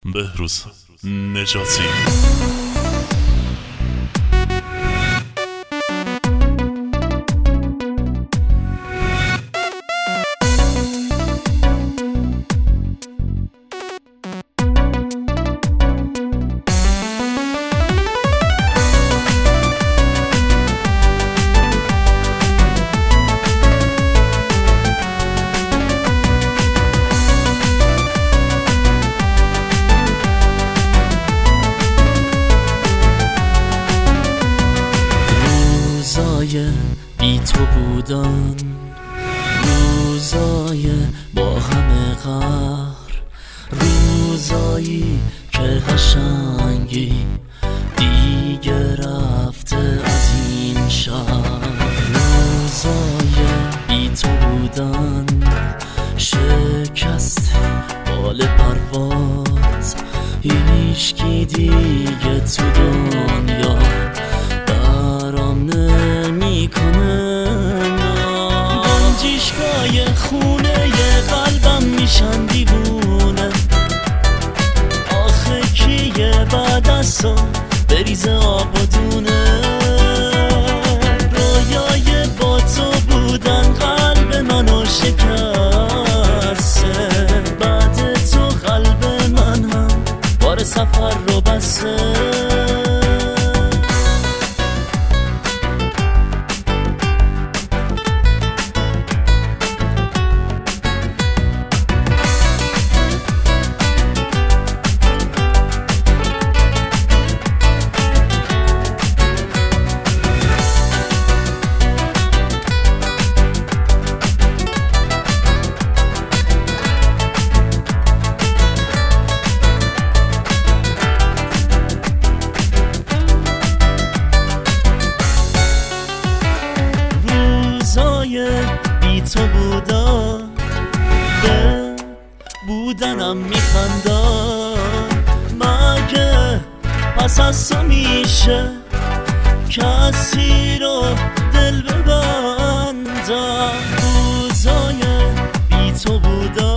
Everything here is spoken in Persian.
بهروز نجاتی. روزای بی تو بودن، روزای با همه قهر، روزایی که قشنگی دیگه رفته از این شهر. روزای بی تو بودن، شکست بال پرواز، هیچکی دیگه تو دنیا برام نمیکنه. گنجشگاه خونه قلبم میشن دیوونه، آخه کیه بعد از تو بریزه آب و دونه. رویای با تو بودن قلب منو شکسته، بعد تو قلب من هم بار سفر رو بسته. بی تو بودن به بودنم میخندن، مگه پس از تو میشه کسی رو دل ببندم. روزای بی تو بودن